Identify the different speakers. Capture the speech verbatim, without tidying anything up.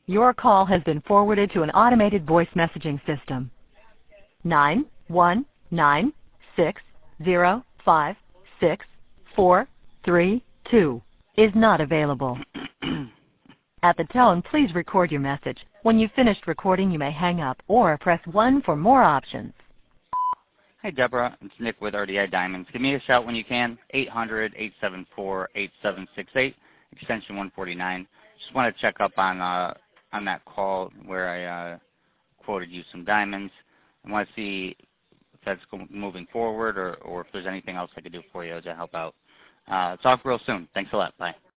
Speaker 1: Your call has been forwarded to an automated voice messaging system. nine one nine six zero five six four three two is not available. At the tone, please record your message. When you've finished recording, you may hang up or press one for more options.
Speaker 2: Hi, Deborah. It's Nick with R D I Diamonds. Give me a shout when you can, eight hundred, eight seven four, eight seven six eight, extension one forty-nine. Just want to check up on uh, on that call where I uh, quoted you some diamonds. I want to see if that's moving forward or, or if there's anything else I could do for you to help out. Uh, talk real soon. Thanks a lot. Bye.